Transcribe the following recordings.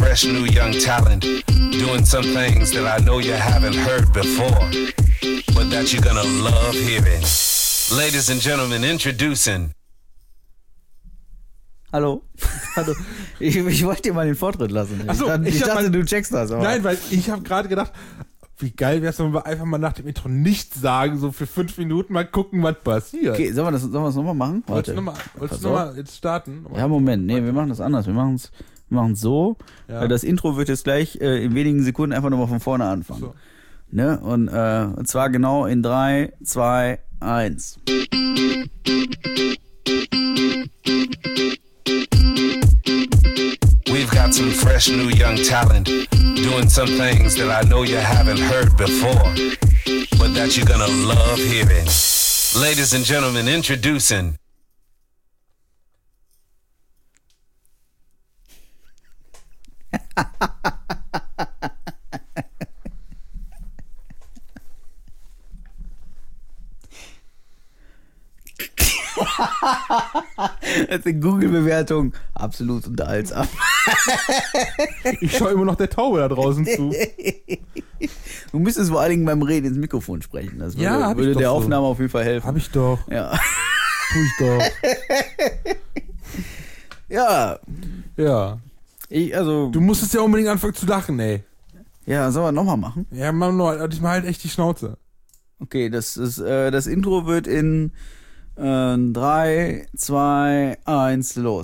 fresh new young talent doing some things that I know you haven't heard before, but that you're gonna love hearing. Ladies and gentlemen, introducing. Hallo. Hallo. Ich wollte dir mal den Vortritt lassen. Ich dachte, du checkst das. Aber. Nein, weil ich habe gerade gedacht, wie geil wäre es, wenn wir einfach mal nach dem Intro nichts sagen, so für 5 Minuten mal gucken, was passiert. Okay, sollen wir es nochmal machen? Wolltest du nochmal jetzt starten? Ja, Moment. Nee, wir machen das anders. Wir machen es so. Ja. Das Intro wird jetzt gleich in wenigen Sekunden einfach nochmal von vorne anfangen. So. Ne? Und zwar genau in 3, 2, 1. We've got some fresh new young talent doing some things that I know you haven't heard before, but that you're gonna love hearing. Ladies and gentlemen, introducing. Das ist eine Google-Bewertung. Absolut unterhaltsam. Ich schaue immer noch der Taube da draußen zu. Du müsstest vor allen Dingen beim Reden ins Mikrofon sprechen. Das würde doch der so. Aufnahme auf jeden Fall helfen. Hab ich doch. Ja. Tu ich doch. Ja. Ja. Du musstest ja unbedingt anfangen zu lachen, ey. Ja, sollen wir nochmal machen? Ja, mach nur, ich mal halt echt die Schnauze. Okay, das Intro wird in 3, 2, 1, los.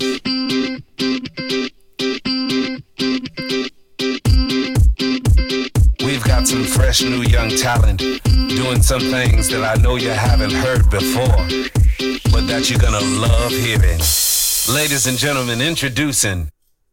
We've got some fresh new young talent doing some things that I know you haven't heard before, but that you're gonna love hearing. Ladies and gentlemen, introducing.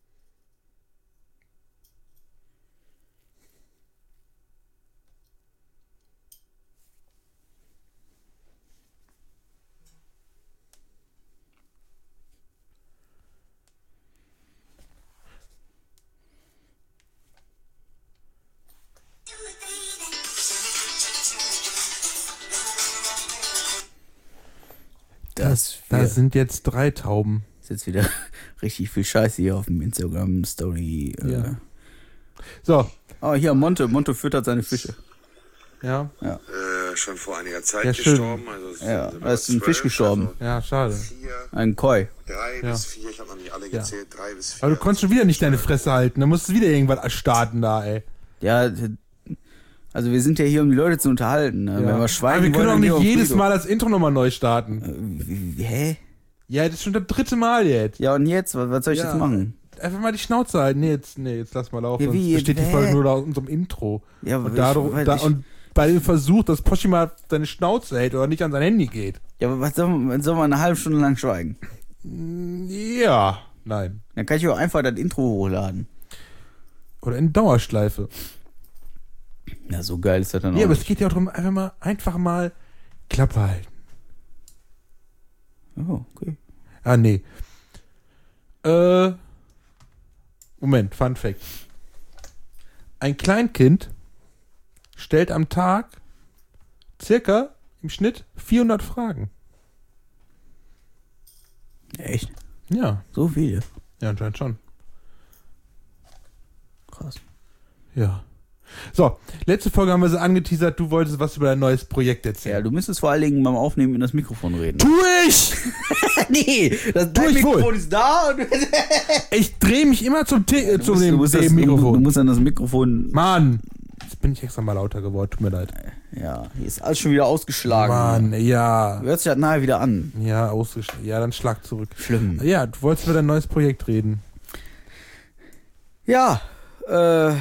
Da sind jetzt 3 Tauben. Ist jetzt wieder richtig viel Scheiße hier auf dem Instagram-Story. Ja. So. Oh, hier, Monte füttert seine Fische. Ja. Schon vor einiger Zeit Ja, schön. gestorben. Also Da ist ein Fisch gestorben. Ja, schade. 4, Ein Koi. 3 bis 4, ich habe noch nicht alle gezählt, 3 bis 4. Aber du konntest schon wieder nicht deine Fresse halten. Da musst du wieder irgendwas starten da, ey. Ja, also wir sind ja hier, um die Leute zu unterhalten. Ne? Ja. Wenn wir schweigen Aber wir können wollen, doch dann nicht gehen wir auf jedes Friedhof. Mal das Intro nochmal neu starten. Hä? Ja, das ist schon das 3. Mal jetzt. Ja, und jetzt? Was soll ich jetzt machen? Einfach mal die Schnauze halten. Nee, jetzt lass mal laufen. Ja, wie Sonst besteht die jetzt? Folge nur aus unserem Intro. Ja, Und, weil und bei dem Versuch, dass Poschi mal seine Schnauze hält oder nicht an sein Handy geht. Ja, aber was soll man eine halbe Stunde lang schweigen? Ja, nein. Dann kann ich auch einfach das Intro hochladen. Oder in Dauerschleife. Ja, so geil ist das dann auch. Ja, aber es nicht. geht ja auch darum, einfach mal Klappe halten. Oh, okay. Ah, nee. Moment, Fun Fact. Ein Kleinkind stellt am Tag circa im Schnitt 400 Fragen. Echt? Ja. So viele? Ja, anscheinend schon. Krass. Ja. So, letzte Folge haben wir so angeteasert, du wolltest was über dein neues Projekt Ja, erzählen. du müsstest vor allen Dingen beim Aufnehmen in das Mikrofon reden. Tu ich! Nee, dein ich wohl. Mikrofon ist da und Ich drehe mich immer zum dem du Mikrofon. musst dann das Mikrofon. Mann! Jetzt bin ich extra mal lauter geworden, tut mir leid. Ja, hier ist alles schon wieder ausgeschlagen. Mann, ja. Hört sich das nahe wieder an. Ja, ausgeschlagen. Ja, dann schlag zurück. Schlimm. Ja, du wolltest über dein neues Projekt reden. Ja, ja.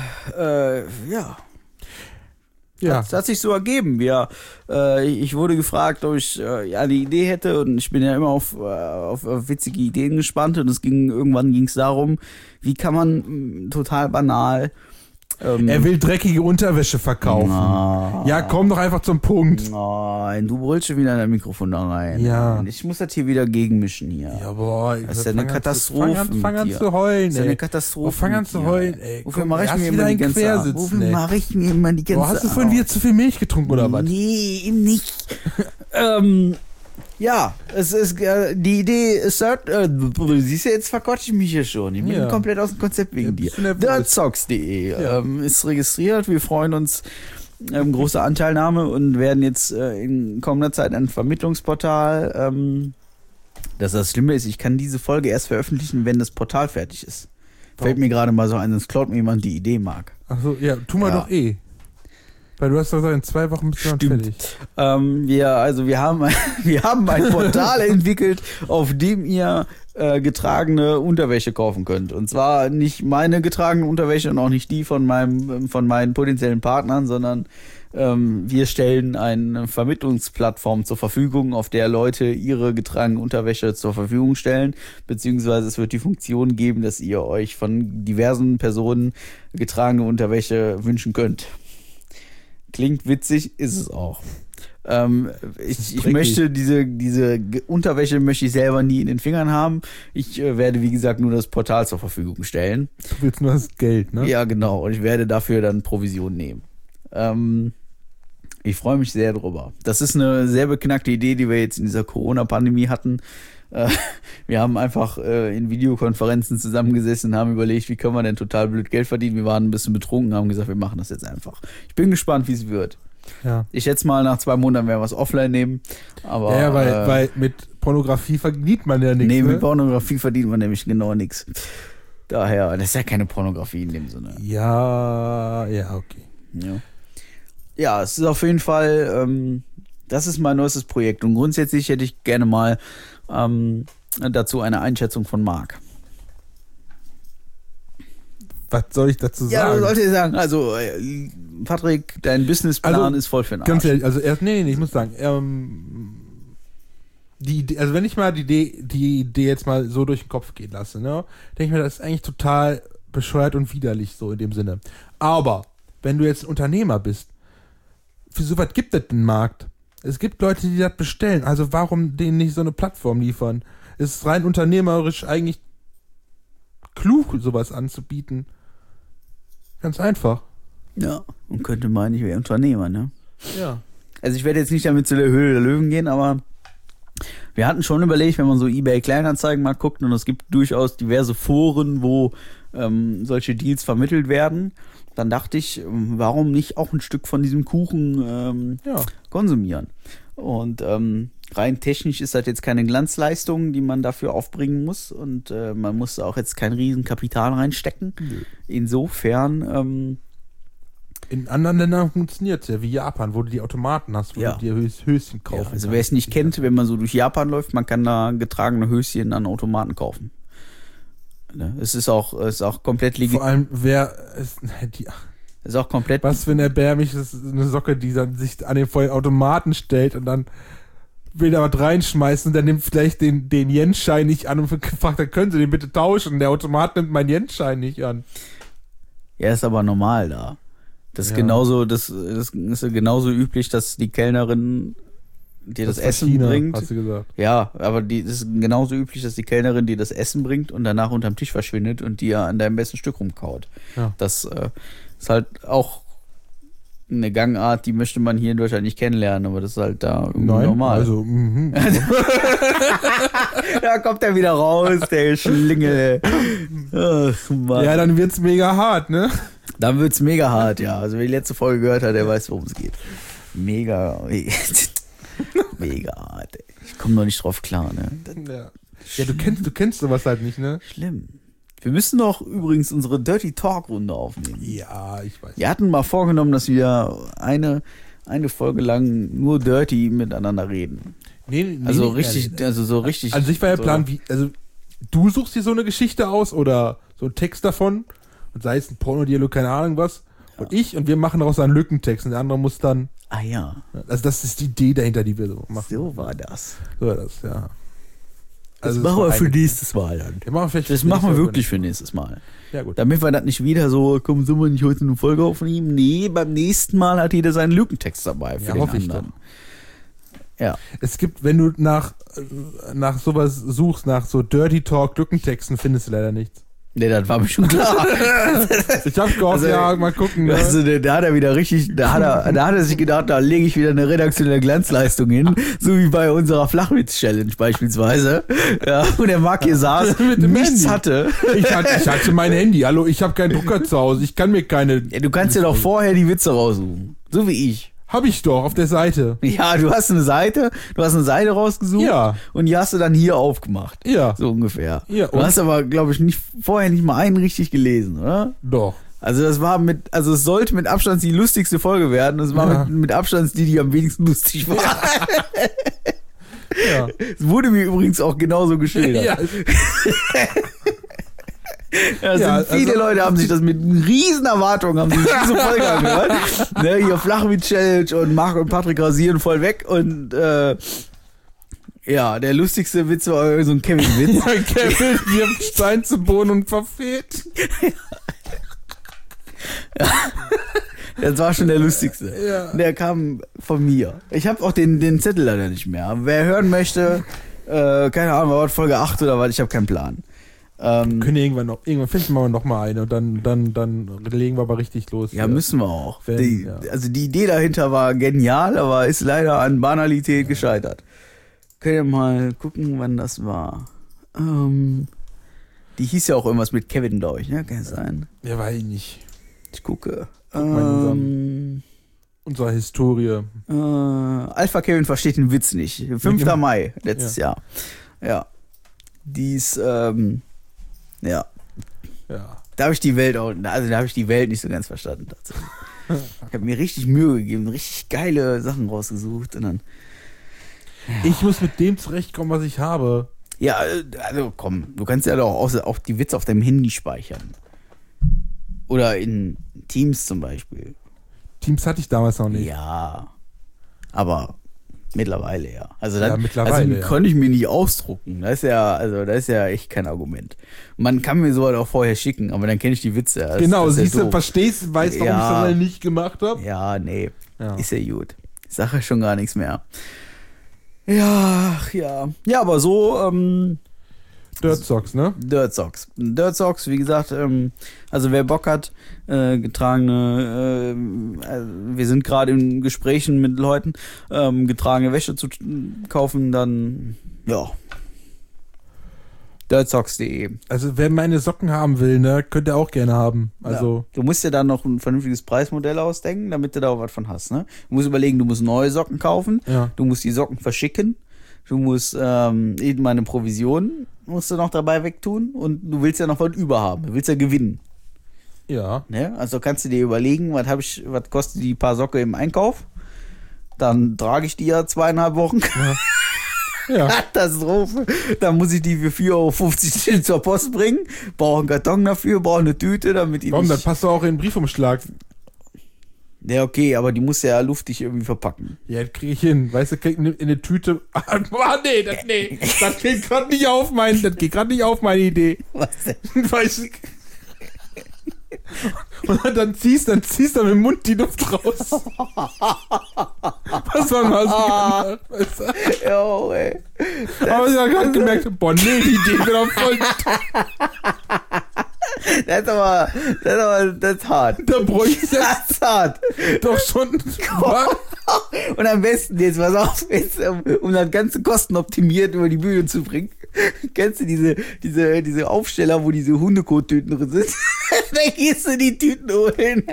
Ja. Das hat sich so ergeben. Ich wurde gefragt, ob ich eine Idee hätte und ich bin ja immer auf witzige Ideen gespannt und irgendwann ging es darum, wie kann man total banal Er will dreckige Unterwäsche verkaufen. Ja, komm doch einfach zum Punkt. Nein, du brüllst schon wieder in dein Mikrofon da rein. Ja. Ich muss das hier wieder gegenmischen hier. Ja, boah. Das ist ja eine Katastrophe. Fang an mit dir. zu heulen, Das ist ja eine ey. Katastrophe. Oh, fang an mit zu dir. heulen, ey. Wofür Komm, mache ich hast mir wieder immer die einen ganze Quersitzen, Wofür ey. mache ich mir immer die ganze Boah, hast du vorhin wieder zu viel Milch getrunken oder was? Nee, eben nicht. Ja, es ist die Idee ist siehst du, jetzt verquatsche ich mich hier schon. Ich bin komplett aus dem Konzept wegen dir. Dirtsocks.de ist registriert. Wir freuen uns große Anteilnahme und werden jetzt in kommender Zeit ein Vermittlungsportal. Das Schlimme ist, ich kann diese Folge erst veröffentlichen, wenn das Portal fertig ist. Fällt mir gerade mal so ein, sonst klaut mir jemand die Idee, Marc. Achso, ja, tu mal doch eh. Weil du hast doch gesagt, in 2 Wochen bist du dann fertig. Wir haben ein Portal entwickelt, auf dem ihr getragene Unterwäsche kaufen könnt. Und zwar nicht meine getragene Unterwäsche und auch nicht die von meinen potenziellen Partnern, sondern wir stellen eine Vermittlungsplattform zur Verfügung, auf der Leute ihre getragene Unterwäsche zur Verfügung stellen, beziehungsweise es wird die Funktion geben, dass ihr euch von diversen Personen getragene Unterwäsche wünschen könnt. Klingt witzig, ist es auch. Ich möchte diese Unterwäsche möchte ich selber nie in den Fingern haben. Ich werde, wie gesagt, nur das Portal zur Verfügung stellen. Du willst nur das Geld, ne? Ja, genau. Und ich werde dafür dann Provision nehmen. Ich freue mich sehr drüber. Das ist eine sehr beknackte Idee, die wir jetzt in dieser Corona-Pandemie hatten. Wir haben einfach in Videokonferenzen zusammengesessen und haben überlegt, wie können wir denn total blöd Geld verdienen. Wir waren ein bisschen betrunken, haben gesagt, wir machen das jetzt einfach. Ich bin gespannt, wie es wird. Ja. Ich schätze mal, nach 2 Monaten werden wir es offline nehmen. Aber, weil mit Pornografie verdient man ja nichts. Nee, mit Pornografie verdient man nämlich genau nichts. Daher, das ist ja keine Pornografie in dem Sinne. Ja, okay. Ja, es ist auf jeden Fall, das ist mein neuestes Projekt. Und grundsätzlich hätte ich gerne mal dazu eine Einschätzung von Marc. Was soll ich dazu sagen? Ja, was sollte ich sagen? Also, Patrick, dein Businessplan ist voll für den Arsch. Ganz ehrlich, also ich muss sagen, die Idee, also wenn ich mal die Idee jetzt mal so durch den Kopf gehen lasse, ne, denke ich mir, das ist eigentlich total bescheuert und widerlich, so in dem Sinne. Aber, wenn du jetzt ein Unternehmer bist, für so was gibt es einen Markt. Es gibt Leute, die das bestellen, also warum denen nicht so eine Plattform liefern? Es ist rein unternehmerisch eigentlich klug, sowas anzubieten. Ganz einfach. Ja, und könnte meinen, ich wäre Unternehmer, ne? Ja. Also ich werde jetzt nicht damit zu der Höhle der Löwen gehen, aber wir hatten schon überlegt, wenn man so eBay-Kleinanzeigen mal guckt, und es gibt durchaus diverse Foren, wo solche Deals vermittelt werden, dann dachte ich, warum nicht auch ein Stück von diesem Kuchen konsumieren? Und rein technisch ist das jetzt keine Glanzleistung, die man dafür aufbringen muss, und man muss auch jetzt kein Riesenkapital reinstecken. Nö. Insofern in anderen Ländern funktioniert es ja, wie Japan, wo du die Automaten hast, wo du dir Höschen kaufen kannst. Also wer es nicht kennt, wenn man so durch Japan läuft, man kann da getragene Höschen an Automaten kaufen. Es ist auch komplett legitim. Vor allem, ist auch komplett. Was, wenn der Bär mich eine Socke, die dann sich an den Automaten stellt und dann will da was reinschmeißen und dann nimmt vielleicht den Yen-Schein nicht an und fragt, dann können Sie den bitte tauschen. Der Automat nimmt meinen Yen-Schein nicht an. Ja, ist aber normal da. Das ist genauso, das ist genauso üblich, dass die Kellnerin dir das Essen China, bringt. Hast du gesagt. Ja, aber das ist genauso üblich, dass die Kellnerin dir das Essen bringt und danach unterm Tisch verschwindet und dir an deinem besten Stück rumkaut. Ja. Das ist halt auch eine Gangart, die möchte man hier in Deutschland nicht kennenlernen, aber das ist halt da irgendwie normal. Also, da kommt er wieder raus, der Schlingel. Ach, Mann. Ja, dann wird's mega hart, ne? Dann wird's mega hart, ja. Also wer die letzte Folge gehört hat, der weiß, worum es geht. Mega hart, ey. Ich komme noch nicht drauf klar, ne? Ja, du kennst sowas halt nicht, ne? Schlimm. Wir müssen doch übrigens unsere Dirty Talk Runde aufnehmen. Ja, ich weiß. Wir hatten mal vorgenommen, dass wir eine Folge lang nur dirty miteinander reden. Nee, also richtig. Also ich war ja Plan, du suchst dir so eine Geschichte aus oder so einen Text davon und sei es ein Pornodialog, keine Ahnung was. Ja. Und wir machen daraus einen Lückentext und der andere muss dann. Ah ja. Also das ist die Idee dahinter, die wir so machen. So war das. Ja. Das machen wir für nächstes Mal dann. Das machen wir wirklich für nächstes Mal. Ja, gut. Damit wir das nicht wieder so, komm, sollen wir nicht heute eine Folge aufnehmen? Nee, beim nächsten Mal hat jeder seinen Lückentext dabei für den anderen. Ja. Es gibt, wenn du nach sowas suchst, nach so Dirty Talk Lückentexten, findest du leider nichts. Nee, das war mir schon klar. Ich hab gehofft, ja, mal gucken. Ne? Also, da hat er wieder richtig, da hat er sich gedacht, da lege ich wieder eine redaktionelle Glanzleistung hin, so wie bei unserer Flachwitz-Challenge beispielsweise. Ja, und der Marc hier saß, Mit dem nichts Handy. hatte. Ich hatte mein Handy. Hallo, ich habe keinen Drucker zu Hause. Ich kann mir keine. Ja, du kannst dir doch vorher die Witze raussuchen. So wie ich. Hab ich doch auf der Seite. Ja, du hast eine Seite rausgesucht Ja. und die hast du dann hier aufgemacht. Ja. So ungefähr. Ja, Du und? hast aber, glaube ich, vorher nicht mal einen richtig gelesen, oder? Doch. Also es sollte mit Abstand die lustigste Folge werden. Es war Ja. mit Abstand die am wenigsten lustig war. Ja. Es wurde mir übrigens auch genauso geschildert. Ja. Ja, viele Leute haben sich das mit riesen Erwartungen, haben sich diese Folge angehört. Ne, hier Flachwitz-Challenge und Marc und Patrick rasieren voll weg und ja, der lustigste Witz war irgendwie so ein Kevin-Witz. Ja, Kevin wirft Stein zu Boden und verfehlt. Das war schon der lustigste. Ja. Der kam von mir. Ich habe auch den Zettel leider nicht mehr. Wer hören möchte, keine Ahnung, war das Folge 8 oder was, ich habe keinen Plan. Können irgendwann finden wir noch mal eine und dann legen wir aber richtig los. Ja, müssen wir auch. Wenn, ja. Also die Idee dahinter war genial, aber ist leider an Banalität gescheitert. Könnt ihr mal gucken, wann das war. Die hieß ja auch irgendwas mit Kevin, glaube ich, ne? Kann das sein? Ja, weiß ich nicht. Ich gucke. mal in unserer Historie. Alpha Kevin versteht den Witz nicht. 5. Ja. Mai letztes Jahr. Ja. Dies, ja. Ja. Da habe ich die Welt nicht so ganz verstanden. Tatsächlich. Ich habe mir richtig Mühe gegeben, richtig geile Sachen rausgesucht und dann. Ich muss mit dem zurechtkommen, was ich habe. Ja, also komm, du kannst ja doch auch die Witze auf deinem Handy speichern. Oder in Teams zum Beispiel. Teams hatte ich damals noch nicht. Ja, aber mittlerweile ja. Also Ja, dann mittlerweile, ja. konnte ich mir nicht ausdrucken. Das ist ja echt kein Argument. Man kann mir sowas auch vorher schicken, aber dann kenne ich die Witze. Das Genau, ist ja siehst du, doof. weißt, warum ich das dann nicht gemacht habe? Ja, nee. Ja. Ist ja gut. Ich sage schon gar nichts mehr. Ja, ja. Ja, aber so, Dirt Socks, ne? Dirt Socks. Dirt Socks, wie gesagt, also wer Bock hat, getragene, wir sind gerade in Gesprächen mit Leuten, getragene Wäsche zu kaufen, dann, ja. Dirtsocks.de. Also wer meine Socken haben will, ne, könnt ihr auch gerne haben. Also Ja. Du musst dir dann noch ein vernünftiges Preismodell ausdenken, damit du da auch was von hast, ne? Du musst überlegen, du musst neue Socken kaufen, Ja. du musst die Socken verschicken, du musst eben meine Provision musst du noch dabei wegtun und du willst ja noch was überhaben, du willst ja gewinnen. ja. Ne? Also kannst du dir überlegen, was kostet die paar Socke im Einkauf? Dann trage ich die ja 2,5 Wochen. Ja. Katastrophe. Dann muss ich die für 4,50 € zur Post bringen. Brauche einen Karton dafür, brauche eine Tüte, damit die Warum? Dann nicht... passt doch auch in den Briefumschlag. Ja, okay, aber die muss ja luftig irgendwie verpacken. Ja, das kriege ich hin. Weißt du, krieg in eine Tüte. Nee. Das geht gerade nicht auf meine Idee. Was denn? Weißt du? Und dann ziehst du mit dem Mund die Luft raus. Was soll man so gemacht? Weißt du? Jo, ey. Aber ich habe gerade gemerkt, boah, nee, die Idee wird auch voll. Das ist hart. Da bräuchte ich Das ist hart. doch schon. Und am besten, jetzt pass auf, jetzt, um das Ganze kostenoptimiert über die Bühne zu bringen, kennst du diese Aufsteller, wo diese Hundekottüten drin sind? Da gehst du die Tüten holen.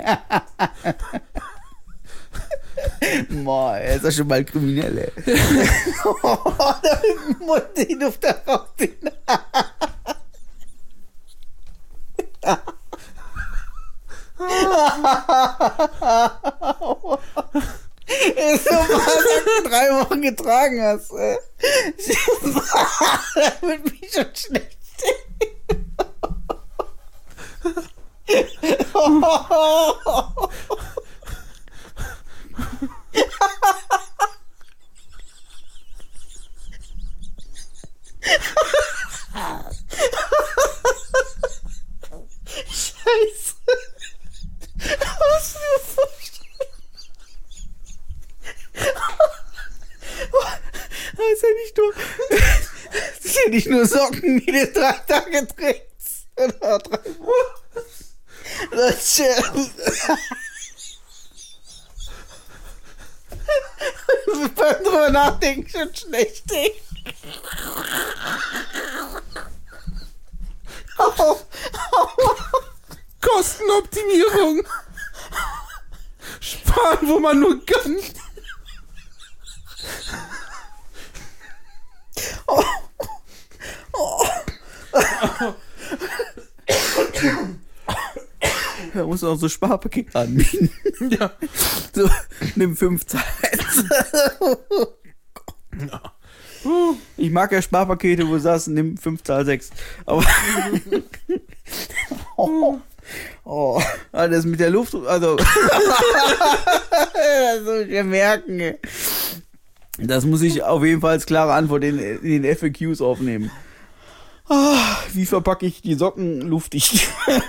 Boah, er ist doch schon mal kriminell, ey. Da mit dem Mund die Luft da rausziehen. Ist so was, 3 Wochen getragen hast, ey. Das wird mich schon schlecht. Scheiße. Was für eine Vorstellung. Das ist ja nicht nur Socken, die du 3 Tage trägst. Das beim drüber nachdenken schon schlecht, ey. Kostenoptimierung. Sparen, wo man nur kann. Da muss man auch so Sparpaket anbieten. Ja. So, nimm 5 Zeit. Ich mag ja Sparpakete, wo du sagst, nimm 5 Zahl 6. Aber das mit der Luft, also das muss ich ja merken. Ey. Das muss ich auf jeden Fall als klare Antwort in den FAQs aufnehmen. Wie verpacke ich die Socken luftig?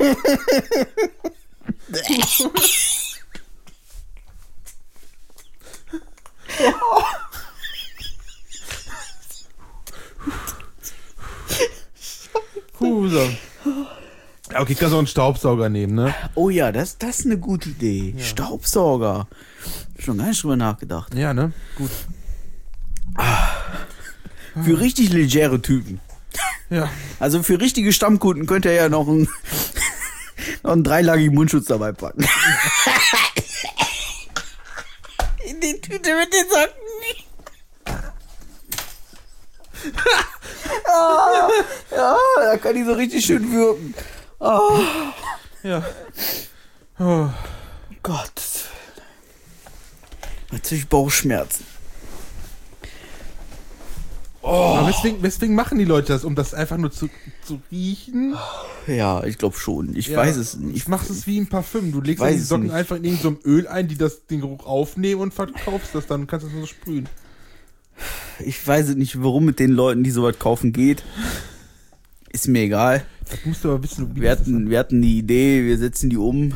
So. Okay, kannst du auch einen Staubsauger nehmen, ne? Oh ja, das ist eine gute Idee. Ja. Staubsauger. Schon gar nicht drüber nachgedacht. Ja, ne? Gut. Für richtig legere Typen. Ja. Also für richtige Stammkunden könnt ihr ja noch einen 3-lagigen Mundschutz dabei packen. In die Tüte mit den Socken. Ja, da kann die so richtig schön wirken. Ja. Oh. Gott. Natürlich Bauchschmerzen. Aber weswegen machen die Leute das? Um das einfach nur zu riechen? Ja, ich glaube schon. Ich weiß es nicht. Ich mach's es wie ein Parfüm. Du legst die Socken einfach in irgendeinem Öl ein, die den Geruch aufnehmen und verkaufst das dann. Kannst du das so sprühen. Ich weiß nicht, warum mit den Leuten, die sowas kaufen, geht. Ist mir egal. Das musst du aber wissen. Wir hatten die Idee, wir setzen die um.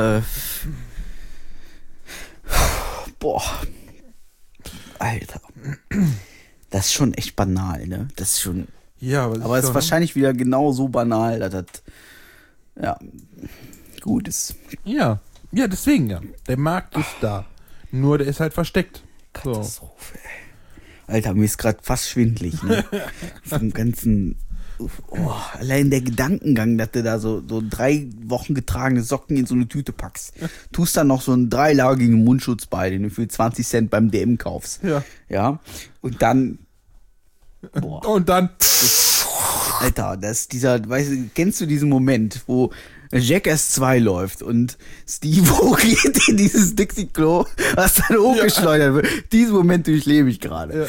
Boah. Alter. Das ist schon echt banal, ne? Das ist schon. Ja, aber es ist wahrscheinlich wieder genau so banal, dass das. Ja. Gut ist. Ja. Ja, deswegen ja. Der Markt ist da. Nur der ist halt versteckt. Katastrophe, ey. Alter, mir ist gerade fast schwindelig, ne? Vom ganzen. Allein der Gedankengang, dass du da so 3 Wochen getragene Socken in so eine Tüte packst. Tust dann noch so einen 3-lagigen Mundschutz bei, den du für 20 Cent beim DM kaufst. Ja. Ja. Und dann. Boah. Und dann. Alter, weißt du, kennst du diesen Moment, wo Jackass 2 läuft und Steve-O geht in dieses Dixie-Klo, was dann hochgeschleudert wird. Diesen Moment durchlebe ich gerade.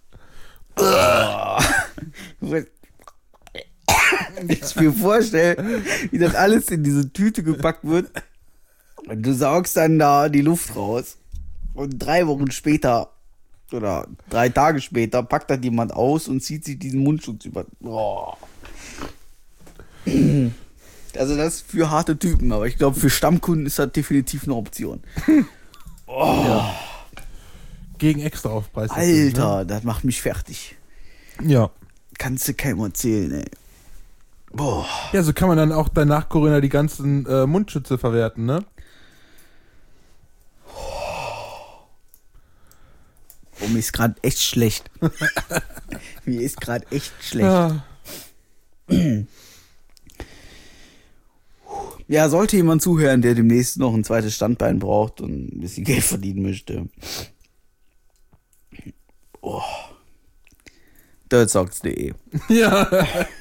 Ja. Ich mir vorstelle, wie das alles in diese Tüte gepackt wird und du saugst dann da die Luft raus und 3 Wochen später oder 3 Tage später packt dann jemand aus und zieht sich diesen Mundschutz über. Oh. Also das ist für harte Typen, aber ich glaube für Stammkunden ist das definitiv eine Option. Oh. Ja. Gegen extra Aufpreis. Alter, ne? Das macht mich fertig. Ja. Kannst du keinem erzählen, ey. Boah. Ja, so kann man dann auch danach Corinna die ganzen Mundschütze verwerten, ne? Oh, mir ist gerade echt schlecht. Mir ist gerade echt schlecht. Ja. Ja, sollte jemand zuhören, der demnächst noch ein zweites Standbein braucht und ein bisschen Geld verdienen möchte. Oh. Dirtsocks.de. Ja.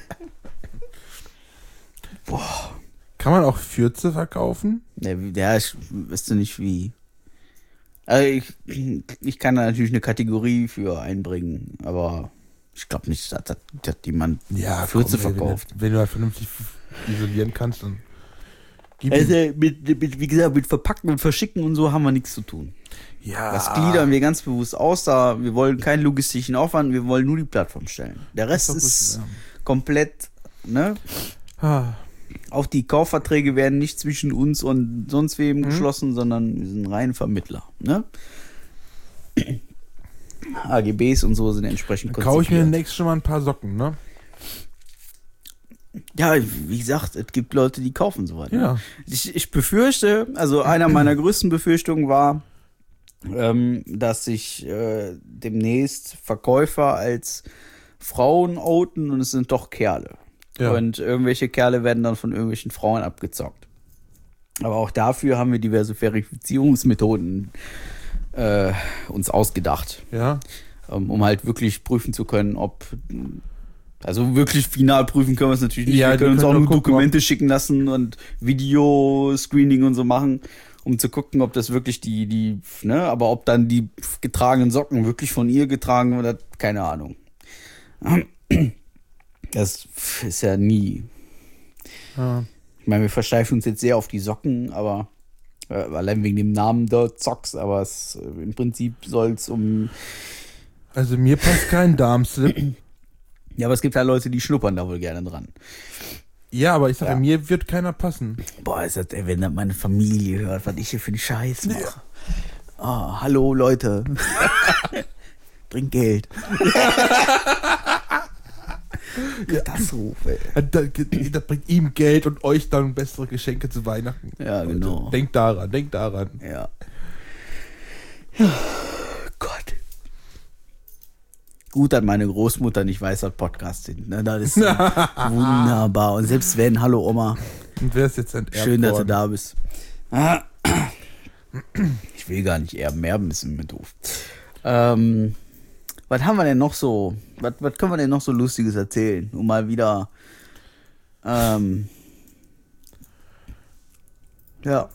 Boah. Kann man auch Fürze verkaufen? Ja, ich wüsste nicht wie. Also ich kann da natürlich eine Kategorie für einbringen, aber ich glaube nicht, dass jemand Fürze verkauft. Wenn du halt vernünftig isolieren kannst, dann also wie gesagt, mit Verpacken und Verschicken und so haben wir nichts zu tun. Ja. Das gliedern wir ganz bewusst aus, wir wollen keinen logistischen Aufwand, wir wollen nur die Plattform stellen. Der Rest ist komplett, ne? Auch die Kaufverträge werden nicht zwischen uns und sonst wem geschlossen, sondern wir sind rein Vermittler, ne? AGBs und so sind entsprechend konzipiert. Kaufe ich mir demnächst schon mal ein paar Socken, ne? Ja, wie gesagt, es gibt Leute, die kaufen sowas. Ja. Ich befürchte, also einer meiner größten Befürchtungen war, dass sich demnächst Verkäufer als Frauen outen und es sind doch Kerle. Ja. Und irgendwelche Kerle werden dann von irgendwelchen Frauen abgezockt. Aber auch dafür haben wir diverse Verifizierungsmethoden uns ausgedacht, Ja. um halt wirklich prüfen zu können, ob, also wirklich final prüfen können wir es natürlich nicht. Ja, wir können die uns auch können nur nur gucken, Dokumente schicken lassen und Video-Screening und so machen, um zu gucken, ob das wirklich ne, aber ob dann die getragenen Socken wirklich von ihr getragen oder keine Ahnung. Das ist ja nie. Ja. Ich meine, wir versteifen uns jetzt sehr auf die Socken, aber allein wegen dem Namen der Zocks, aber im Prinzip soll es um. Also mir passt kein Darmslip. Ja, aber es gibt ja Leute, die schnuppern da wohl gerne dran. Ja, aber ich sage, Ja. mir wird keiner passen. Boah, ist das, ey, wenn das meine Familie hört, was ich hier für einen Scheiß mache. Ah, hallo Leute. Bringt Geld. Katastrophe. Das bringt ihm Geld und euch dann bessere Geschenke zu Weihnachten. Ja, Leute, genau. Denkt daran. Ja. Gott. Gut, dass meine Großmutter nicht weiß, was Podcasts sind. Ne? Das ist wunderbar. Und selbst wenn, hallo Oma, Und wer ist jetzt enterbt schön, dass du worden? da bist. Ich will gar nicht erben. Erben ist immer doof. Was haben wir denn noch so? Was können wir denn noch so Lustiges erzählen? Um mal wieder. Ja.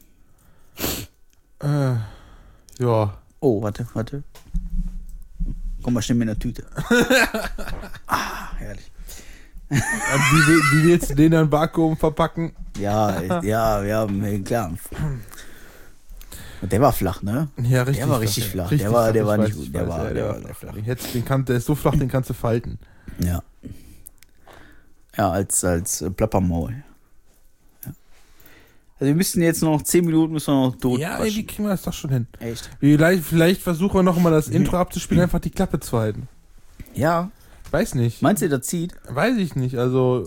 Ja. Oh, warte. Komm mal schnell mit einer Tüte. Herrlich. Wie willst du den dann Vakuum verpacken? Ja, klar. Und der war flach, ne? Ja, richtig. Der war richtig flach. Richtig Der war ich nicht weiß, gut. ich Der weiß, war ja, sehr flach. Der ist so flach, den kannst du falten. Ja. Ja, als Plappermaul. Ja. Also wir müssten jetzt noch 10 Minuten müssen wir noch tot Ja, ey, quatschen. wie kriegen wir das doch schon hin? Echt? Vielleicht versuchen wir noch mal das Intro abzuspielen, einfach die Klappe zu halten. Ja. Weiß nicht. Meinst du, das zieht? Weiß ich nicht, also,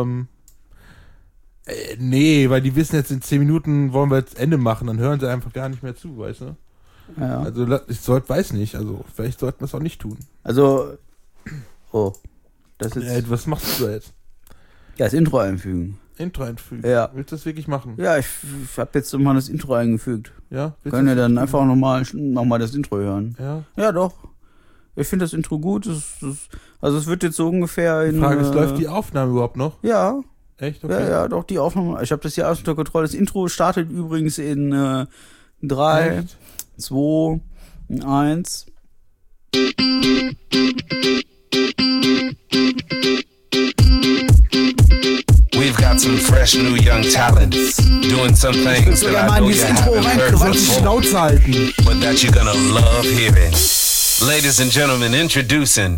nee, weil die wissen jetzt in 10 Minuten wollen wir jetzt Ende machen, dann hören sie einfach gar nicht mehr zu, weißt du? Ja. Also, weiß nicht, also, vielleicht sollten wir es auch nicht tun. Also, oh. Das ist Was machst du da jetzt? ja, das Intro einfügen. Intro einfügen. Ja. Willst du das wirklich machen? Ja, ich hab jetzt mal das Intro eingefügt. Ja? Willst Können du wir das dann wirklich einfach nochmal das Intro hören? machen? Ja, doch. Ich finde das Intro gut. Also es wird jetzt so ungefähr in... Die Frage ist, läuft die Aufnahme überhaupt noch? Ja, Echt? Okay. ja, doch, die Aufnahme. Ich habe das hier alles unter Kontrolle. Das Intro startet übrigens in 3, Echt? 2, 1. We've got some fresh new young talent doing some things that I know you haven't heard Soll die before, Schnauze halten. but that you're gonna love hearing. Ladies and gentlemen, introducing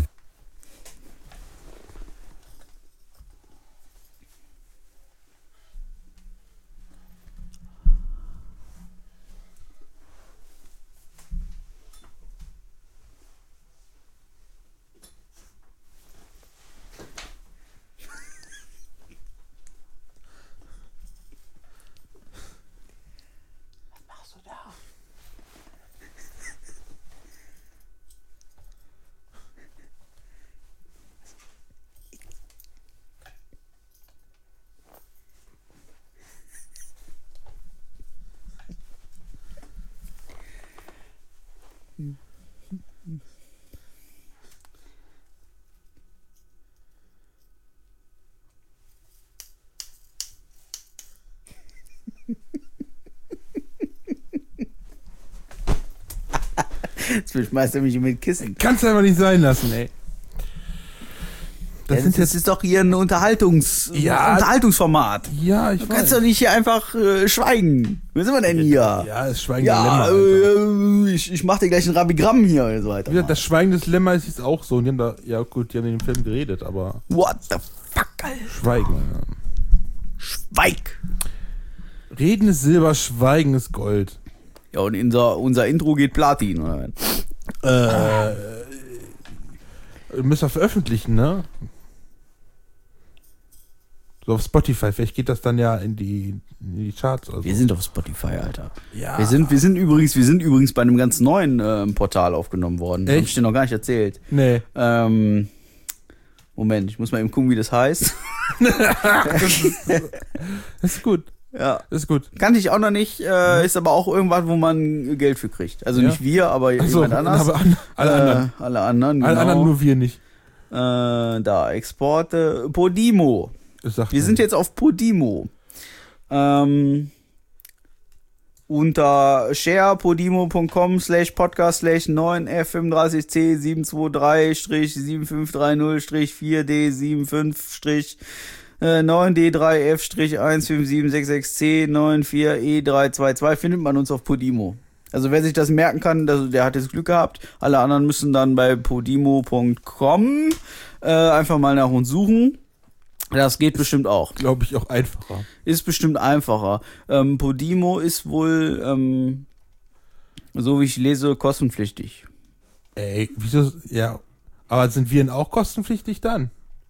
Jetzt schmeißt er mich mit Kissen. Kannst du einfach nicht sein lassen, ey. Das Ja, sind das jetzt. ist doch hier ein Ja. Unterhaltungsformat. Ja, ich Du weiß. kannst doch nicht hier einfach schweigen. Wo sind wir denn hier? Ja, das Schweigen Ja, des Lämmer. ich mach dir gleich ein Rabigramm hier und so weiter. Ja, das Schweigen des Lämmer ist jetzt auch so. Und die haben da, ja gut, die haben in dem Film geredet, aber What the fuck, Alter? Schweigen. Ja. Schweig. Reden ist Silber, Schweigen ist Gold. Ja, und unser Intro geht Platin, oder? Müssen wir veröffentlichen, ne? So auf Spotify, vielleicht geht das dann ja in die Charts oder so. Wir sind auf Spotify, Alter. Ja. Wir sind übrigens bei einem ganz neuen Portal aufgenommen worden. Echt? Hab ich dir noch gar nicht erzählt. Nee. Moment, ich muss mal eben gucken, wie das heißt. Das ist gut. Ja. Das ist gut. Kannte ich auch noch nicht, ist aber auch irgendwas, wo man Geld für kriegt. Also Ja. nicht wir, aber Ach so, jemand anders. aber alle anderen. Alle anderen, genau. Alle anderen, nur wir nicht. Da, Exporte, Podimo. Das sagt Wir man. sind jetzt auf Podimo. Unter share-podimo.com/podcast/9F35C7430-4D7536C94E322 findet man uns auf Podimo. Also wer sich das merken kann, der hat jetzt Glück gehabt. Alle anderen müssen dann bei podimo.com einfach mal nach uns suchen. Das geht bestimmt auch. Glaube ich auch einfacher. Ist bestimmt einfacher. Podimo ist wohl, so wie ich lese, kostenpflichtig. Ey, wieso? Ja. Aber sind wir denn auch kostenpflichtig dann?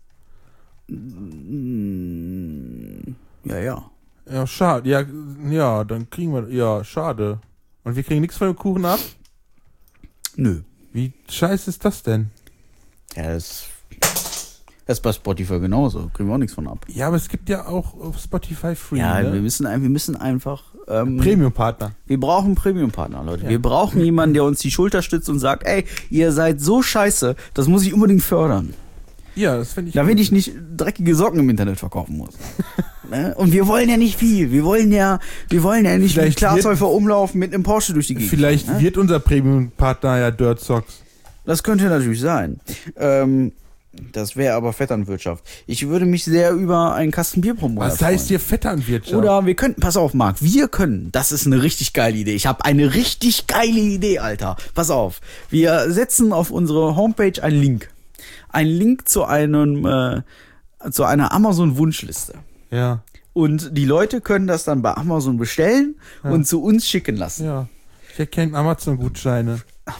Ja, ja. Ja, schade. Ja, dann kriegen wir. Ja, schade. Und wir kriegen nichts von dem Kuchen ab? Nö. Wie scheiße ist das denn? Ja, das ist bei Spotify genauso. Kriegen wir auch nichts von ab. Ja, aber es gibt ja auch auf Spotify Free. Ja, ne? wir müssen einfach. Premium-Partner. Wir brauchen einen Premium-Partner, Leute. Ja. Wir brauchen jemanden, der uns die Schulter stützt und sagt, ey, ihr seid so scheiße, das muss ich unbedingt fördern. Ja, das finde ich. Damit ich nicht dreckige Socken im Internet verkaufen muss. Ne? Und wir wollen ja nicht viel. Wir wollen ja nicht mit Vielleicht Klarzäufer umlaufen mit einem Porsche durch die Gegend. Vielleicht ne? wird unser Premium-Partner ja Dirt Socks. Das könnte natürlich sein. Das wäre aber Vetternwirtschaft. Ich würde mich sehr über einen Kasten Bierpromoter Was heißt hier Vetternwirtschaft? Oder wir könnten, pass auf, Marc, das ist eine richtig geile Idee. Ich habe eine richtig geile Idee, Alter. Pass auf, wir setzen auf unsere Homepage einen Link. Einen Link zu einer Amazon-Wunschliste. Ja. Und die Leute können das dann bei Amazon bestellen und zu uns schicken lassen. Ja. Ich erkenne Amazon-Gutscheine.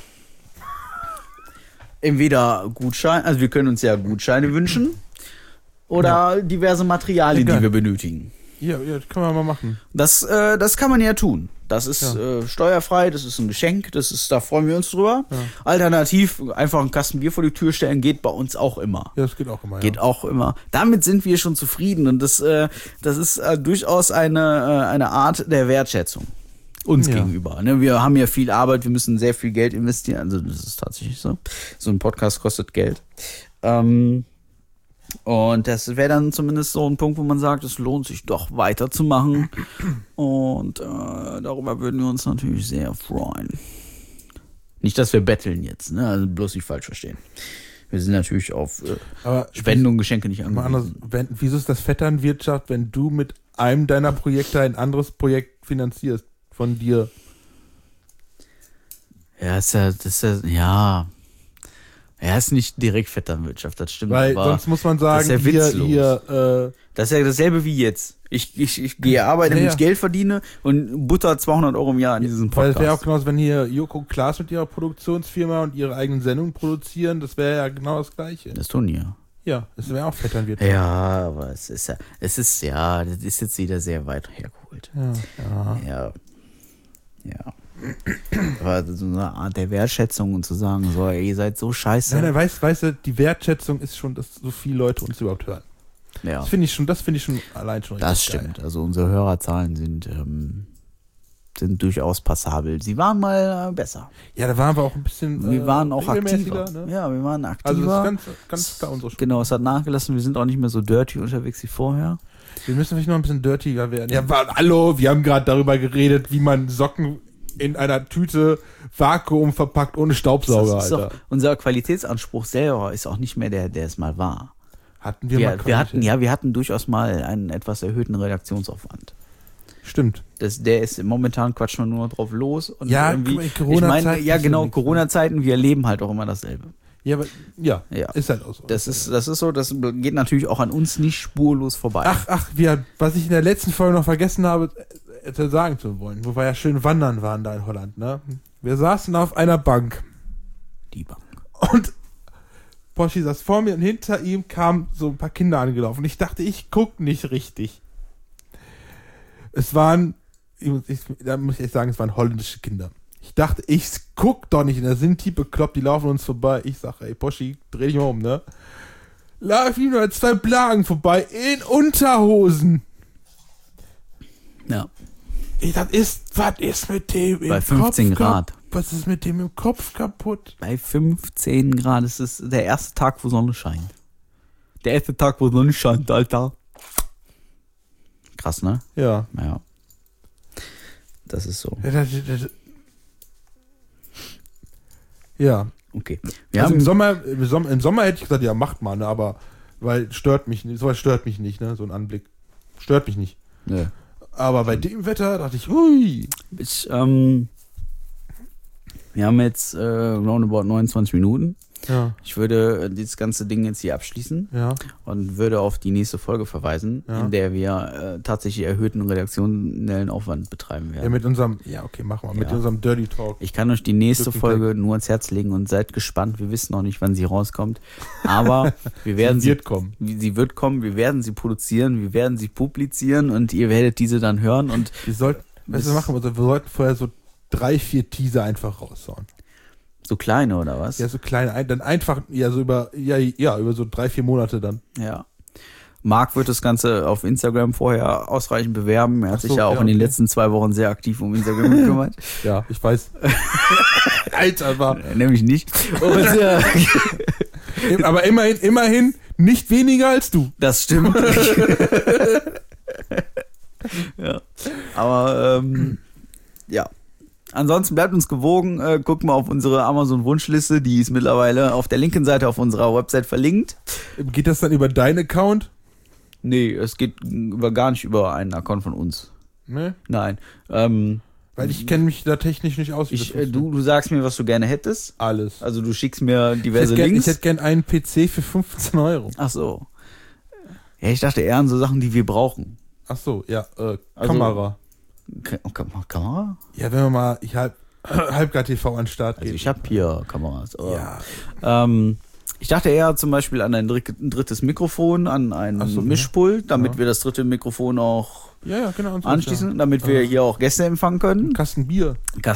Entweder Gutscheine, also wir können uns ja Gutscheine wünschen oder diverse Materialien, Ja, die wir benötigen. Ja, das können wir mal machen. Das kann man ja tun. Das ist steuerfrei, das ist ein Geschenk, da freuen wir uns drüber. Ja. Alternativ einfach einen Kasten Bier vor die Tür stellen, geht bei uns auch immer. Ja, das geht auch immer. Geht auch immer. Damit sind wir schon zufrieden und das ist durchaus eine Art der Wertschätzung uns gegenüber. Ne? Wir haben ja viel Arbeit, wir müssen sehr viel Geld investieren, also das ist tatsächlich so. So ein Podcast kostet Geld. Und das wäre dann zumindest so ein Punkt, wo man sagt, es lohnt sich doch weiterzumachen. Und darüber würden wir uns natürlich sehr freuen. Nicht, dass wir betteln jetzt, ne? Also bloß nicht falsch verstehen. Wir sind natürlich auf Spenden und Geschenke nicht angewiesen. Wieso ist das Vetternwirtschaft, wenn du mit einem deiner Projekte ein anderes Projekt finanzierst von dir? Ja, ist nicht direkt Vetternwirtschaft, das stimmt. Weil aber sonst muss man sagen, das ist ja witzlos. hier Das ist ja dasselbe wie jetzt. Ich gehe arbeiten, damit ich Geld verdiene und butter 200 Euro im Jahr in diesen weil Podcast. es wäre auch genauso, wenn hier Joko und Klaas mit ihrer Produktionsfirma und ihre eigenen Sendungen produzieren, das wäre ja genau das Gleiche. Das tun die ja. Ja, das wäre auch Vetternwirtschaft. Ja, aber das ist jetzt wieder sehr weit hergeholt. Ja. Aber so eine Art der Wertschätzung und zu sagen, so, ey, ihr seid so scheiße. Nein, weißt du, die Wertschätzung ist schon, dass so viele Leute uns überhaupt hören. Ja. Das finde ich schon allein schon Das richtig stimmt. Also unsere Hörerzahlen sind durchaus passabel. Sie waren mal besser. Ja, da waren wir auch ein bisschen Wir waren auch regelmäßiger, aktiver. ne? Ja, wir waren aktiver. Also das ist ganz klar unsere Schuld. Genau, es hat nachgelassen. Wir sind auch nicht mehr so dirty unterwegs wie vorher. Wir müssen vielleicht noch ein bisschen dirtiger werden. Ja, hallo, wir haben gerade darüber geredet, wie man Socken in einer Tüte Vakuum verpackt ohne Staubsauger, Das ist Alter. doch, unser Qualitätsanspruch selber ist auch nicht mehr der es mal war. Hatten wir mal Wir hatten durchaus mal einen etwas erhöhten Redaktionsaufwand. Stimmt. Der ist momentan quatschen wir nur drauf los. Und Ja, irgendwie, in Corona-Zeiten ja ist ja genau, nichts, Corona-Zeiten, wir erleben halt auch immer dasselbe. Ja, aber ja, Ja. ist halt auch so. Das ist so, das geht natürlich auch an uns nicht spurlos vorbei. Was ich in der letzten Folge noch vergessen habe, sagen zu wollen, wo wir ja schön wandern waren da in Holland, ne? Wir saßen auf einer Bank Die Bank. und Poschi saß vor mir und hinter ihm kamen so ein paar Kinder angelaufen. Und ich dachte, ich guck nicht richtig. Es waren, da muss ich echt sagen, es waren holländische Kinder. Ich dachte, ich guck doch nicht. Und da sind die bekloppt, die laufen uns vorbei. Ich sag, ey, Poschi, dreh dich mal um, ne? Lauf ihm nur 2 Blagen vorbei in Unterhosen. Ja. Was ist mit dem im Bei 15 Kopf Grad. Was ist mit dem im Kopf kaputt? Bei 15 Grad ist es der erste Tag, wo Sonne scheint. Der erste Tag, wo Sonne scheint, Alter. Krass, ne? Ja. Ja. Das ist so. Ja. Okay. Also im Sommer hätte ich gesagt, ja, macht mal, ne, aber weil stört mich nicht, sowas stört mich nicht, ne, so ein Anblick. Stört mich nicht. Nö. Aber bei dem Wetter dachte ich, ui. Wir haben jetzt roundabout 29 Minuten. Ja. Ich würde dieses ganze Ding jetzt hier abschließen Ja. und würde auf die nächste Folge verweisen, in der wir tatsächlich erhöhten redaktionellen Aufwand betreiben werden. Ja, mit unserem Dirty Talk. Ich kann euch die nächste Folge nur ans Herz legen und seid gespannt. Wir wissen noch nicht, wann sie rauskommt, aber wir werden Sie wird kommen. Sie wird kommen, wir werden sie produzieren, wir werden sie publizieren und ihr werdet diese dann hören und Wir sollten vorher so 3-4 Teaser einfach raushauen. so kleine oder was? Ja, so kleine, dann einfach, ja, so über so 3-4 Monate dann. Ja. Marc wird das Ganze auf Instagram vorher ausreichend bewerben. Er hat sich ja auch in den letzten 2 Wochen sehr aktiv um Instagram gekümmert. Ja, ich weiß. Alter, war. Nämlich nicht. Und, aber immerhin nicht weniger als du. das stimmt. Ja. Aber, ja. Ansonsten bleibt uns gewogen. Guckt mal auf unsere Amazon-Wunschliste. Die ist mittlerweile auf der linken Seite auf unserer Website verlinkt. Geht das dann über deinen Account? Nee, es geht gar nicht über einen Account von uns. Ne? Nein. Weil ich kenne mich da technisch nicht aus. Du sagst mir, was du gerne hättest. Alles. Also du schickst mir diverse Links. Ich hätte gern einen PC für 15 €. Ach so. Ja, ich dachte eher an so Sachen, die wir brauchen. Ach so, ja, Kamera. Kamera? Ja, wenn wir mal Halbgar-TV an den Start Also gehen. ich habe hier Kameras. Oh. Ja. Ich dachte eher zum Beispiel an ein drittes Mikrofon, an ein Mischpult, damit wir das dritte Mikrofon auch Ja, genau. anschließen, damit wir hier auch Gäste empfangen können. Kasten Bier.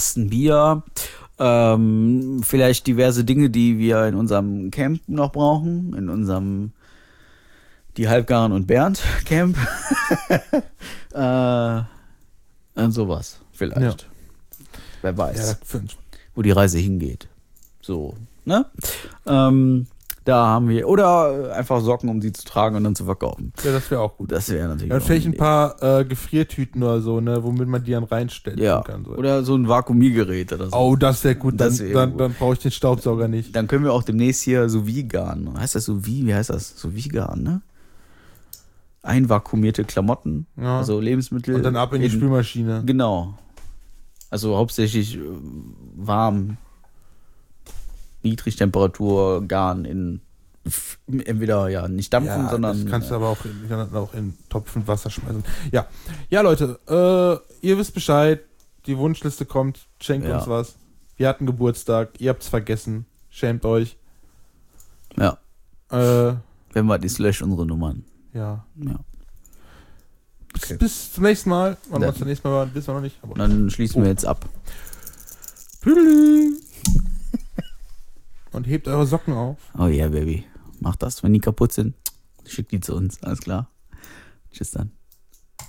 Vielleicht diverse Dinge, die wir in unserem Camp noch brauchen, in unserem Die Halbgaren und Bernd Camp. Und sowas vielleicht. Ja. Wer weiß, wo die Reise hingeht. So, ne? Da haben wir, oder einfach Socken, um sie zu tragen und dann zu verkaufen. Ja, das wäre auch gut. Das wäre natürlich ja, vielleicht ein paar Gefriertüten oder so, ne, womit man die dann reinstellen kann. So. Oder so ein Vakuumiergerät oder so. Oh, das wäre gut. Dann brauche ich den Staubsauger nicht. Dann können wir auch demnächst hier Sous-Vide-Garen. Heißt das Sous-Vide? Wie heißt das? Sous-Vide-Garen, ne? Einvakuumierte Klamotten, also Lebensmittel. Und dann ab in die Spülmaschine. Genau. Also hauptsächlich warm, Niedrigtemperatur, Garn in entweder nicht dampfen, sondern. Das kannst du aber auch in Topf und Wasser schmeißen. Ja. Ja, Leute, ihr wisst Bescheid, die Wunschliste kommt, schenkt uns was. Wir hatten Geburtstag, ihr habt's vergessen, schämt euch. Ja. Wenn wir die löscht unsere Nummern. Ja. Okay. Bis zum nächsten Mal. Wann wir uns das nächste Mal waren, wissen wir noch nicht. Aber dann schließen wir jetzt ab. Und hebt eure Socken auf. Oh yeah, Baby. Macht das. Wenn die kaputt sind, schickt die zu uns. Alles klar. Tschüss dann.